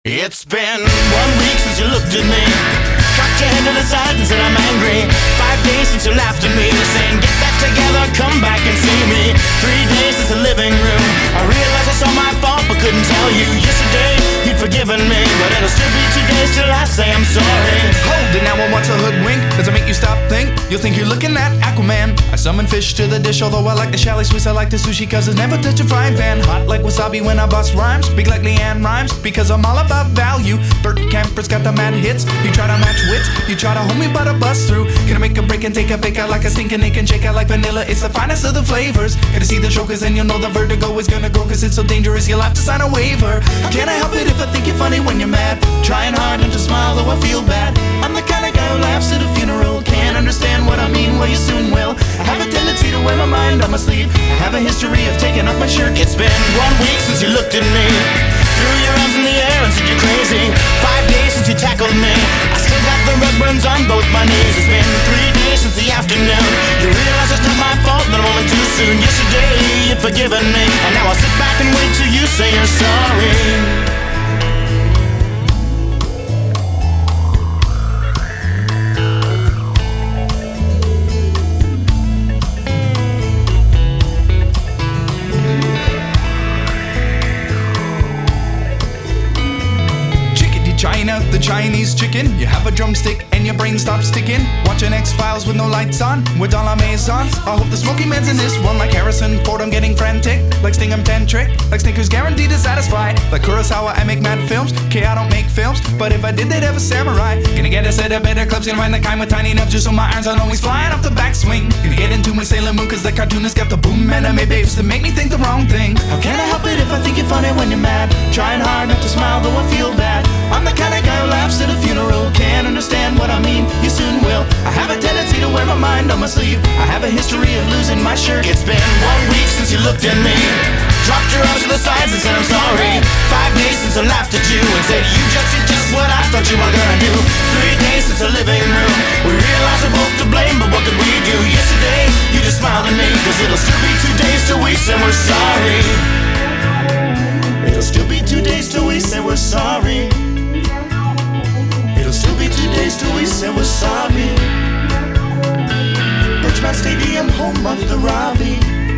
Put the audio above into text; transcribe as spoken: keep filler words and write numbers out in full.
It's been one week since you looked at me, cocked your head to the side and said I'm angry. Five days since you laughed at me, saying get back together, come back and see me. Three days since the living room, I realized it's all my fault but couldn't tell you. Yesterday you'd forgiven me, but it'll still be two days till I say I'm sorry. Hold it now, I want to hoodwink. Does it make you stop think? You'll think you're looking at Aquaman. I summon fish to the dish, although I like the chalet Swiss, I like the sushi cause it's never touch a frying pan. Hot like wasabi when I bust rhymes, big like Leanne rhymes, because I'm all about value. Bert Camper's got the mad hits. You try to match wits, you try to hold me but I bust through. Gonna make a break and take a bake out like a stinking it and shake out like vanilla. It's the finest of the flavors. Gonna see the show cause then you'll know the vertigo is gonna grow cause it's so dangerous you'll have to sign a waiver. How can I help it if I think you're funny when you're mad? Trying hard not to smile though I feel bad. I'm the kind of guy who laughs at a funeral. Can't understand what I mean, well you soon will. I have a tendency to wear my mind on my sleeve. I have a history of taking off my shirt. It's been one week since you looked at me, threw your arms in the air and said you're crazy. Five days since you tackled me, I still got the red burns on both my knees. It's been three days since the afternoon, you realize it's not my fault that I'm only too soon. Yesterday you'd forgiven me, and now I'll sit back and wait till you say you're sorry. China, the Chinese chicken. You have a drumstick and your brain stops sticking. Watching X-Files with no lights on, with all our maisons. I hope the Smoky Man's in this one. Like Harrison Ford, I'm getting frantic. Like Sting, I'm tantric. Like Snickers, guaranteed to satisfy. Like Kurosawa, I make mad films. Okay, I don't make films, but if I did, they'd have a samurai. Gonna get a set of better clubs. Gonna find the kind with tiny enough just so my irons aren't always flying off the backswing. Gonna get into my Sailor Moon cause the cartoonist got the boom anime babes to make me think the wrong thing. How can I help it if I think you're funny when you're mad? Trying hard not to smile though I feel bad. I'm the kind of guy who laughs at a funeral. Can't understand what I mean, you soon will. I have a tendency to wear my mind on my sleeve. I have a history of losing my shirt. It's been one week since you looked at me, dropped your arms to the sides and said I'm sorry. Five days since I laughed at you and said you just did just what I thought you were gonna do. Three days since the living room, we realized we're both to blame, but what could we do? Yesterday you just smiled at me cause it'll still be two days till we say we're sorry. It'll still be two days till we say we're sorry. It'll still be two days till we say we're sorry. Birchmount Stadium, home of the Robbie.